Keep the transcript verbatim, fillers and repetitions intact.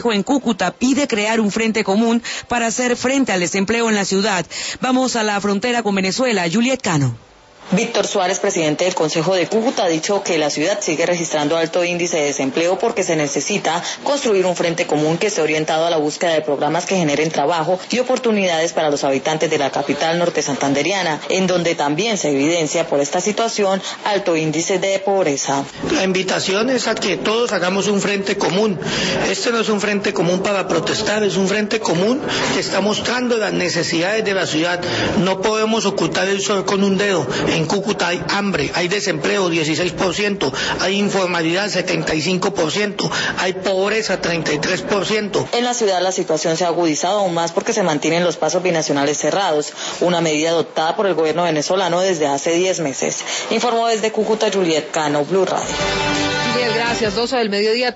en Cúcuta pide crear un frente común para hacer frente al desempleo en la ciudad. Vamos a la frontera con Venezuela. Juliet Cano. Víctor Suárez, presidente del Consejo de Cúcuta, ha dicho que la ciudad sigue registrando alto índice de desempleo porque se necesita construir un frente común que esté orientado a la búsqueda de programas que generen trabajo y oportunidades para los habitantes de la capital norte santanderiana, en donde también se evidencia por esta situación alto índice de pobreza. La invitación es a que todos hagamos un frente común. Este no es un frente común para protestar, es un frente común que está mostrando las necesidades de la ciudad. No podemos ocultar el sol con un dedo. En Cúcuta hay hambre, hay desempleo dieciséis por ciento, hay informalidad setenta y cinco por ciento, hay pobreza treinta y tres por ciento. En la ciudad la situación se ha agudizado aún más porque se mantienen los pasos binacionales cerrados, una medida adoptada por el gobierno venezolano desde hace diez meses. Informó desde Cúcuta Juliet Cano, Blue Radio. Juliet, gracias. doce del mediodía.